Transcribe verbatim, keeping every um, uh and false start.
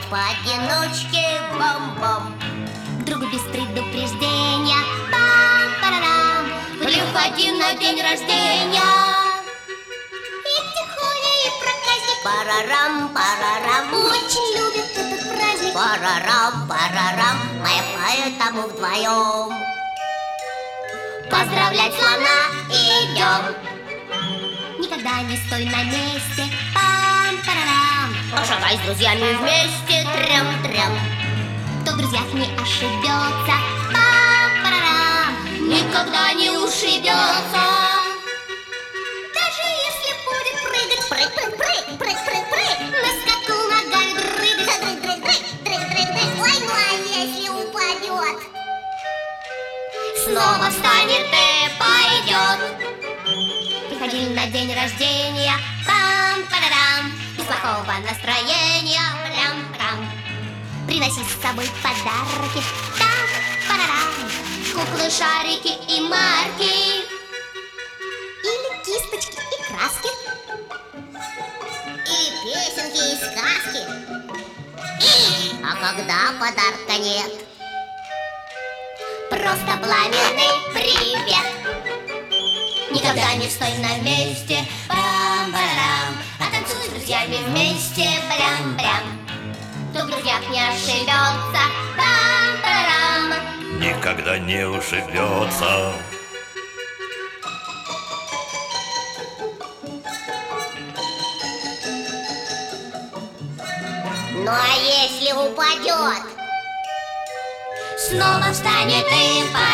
поодиночке, бам-бам. Другу без предупреждения, пам-парарам, приходи на день рождения. И тихоня, и проказник, парарам, парарам, очень любит этот праздник. Парарам, парарам, мы поэтому вдвоем поздравлять слона идем. Никогда не стой на месте, пам-парарам, пошагай с друзьями вместе, трям-трям. Кто в друзьях не ошибется, пам-парарам, никогда не ушибется. Даже если будет прыгать, прыг-прыг-прыг, прыг-прыг-прыг, на скаку ногами дрыгать, дрыг-дрыг-дрыг, ой, ну а если упадет, снова встанет и пойдет. Приходили на день рождения, пам-парарам, без плохого настроения, прям-прям. Приноси с собой подарки, там-парарам, куклы, шарики и марки, или кисточки и краски, или песенки и сказки. А когда подарка нет, просто пламенный привет. Никогда не стой на месте, пам-парам, а танцуй с друзьями вместе, прям-прям. Кто в друзьях не ошибется, пам-парам, никогда не ушибется. Ну а если упадет, снова встанет и пойдет.